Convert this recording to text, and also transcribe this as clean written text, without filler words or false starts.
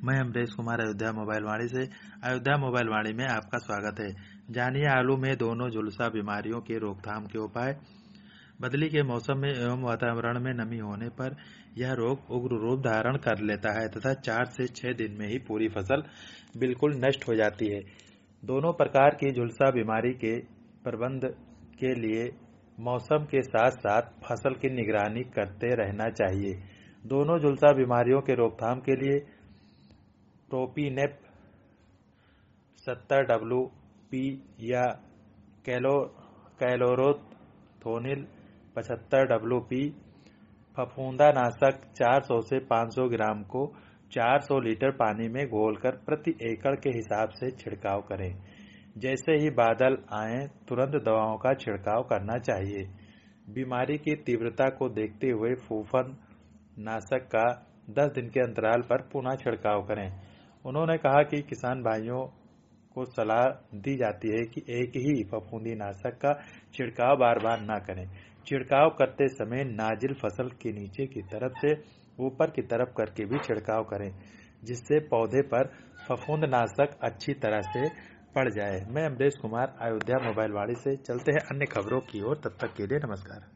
मैं अमरेश कुमार अयोध्या मोबाइल वाणी से। अयोध्या मोबाइल वाणी में आपका स्वागत है। जानिए आलू में दोनों झुलसा बीमारियों के रोकथाम के उपाय। बदली के मौसम में एवं वातावरण में नमी होने पर यह रोग उग्र रूप धारण कर लेता है तथा 4 से 6 दिन में ही पूरी फसल बिल्कुल नष्ट हो जाती है। दोनों प्रकार की झुलसा बीमारी के प्रबंध के लिए मौसम के साथ साथ फसल की निगरानी करते रहना चाहिए। दोनों झुलसा बीमारियों के रोकथाम के लिए प्रोपिनेप 70 WP या कैलोरोथोनिल 75 WP फफूंदानाशक 400 से 500 ग्राम को 400 लीटर पानी में घोलकर प्रति एकड़ के हिसाब से छिड़काव करें। जैसे ही बादल आएं तुरंत दवाओं का छिड़काव करना चाहिए। बीमारी की तीव्रता को देखते हुए फूफन नाशक का 10 दिन के अंतराल पर पुनः छिड़काव करें। उन्होंने कहा कि किसान भाइयों को सलाह दी जाती है कि एक ही फफूंदी नाशक का छिड़काव बार बार न करें। छिड़काव करते समय नाजिल फसल के नीचे की तरफ से ऊपर की तरफ करके भी छिड़काव करें, जिससे पौधे पर फफूंदनाशक अच्छी तरह से पड़ जाए। मैं अमरेश कुमार अयोध्या मोबाइल वाणी से। चलते हैं अन्य खबरों की ओर, तब तक के लिए नमस्कार।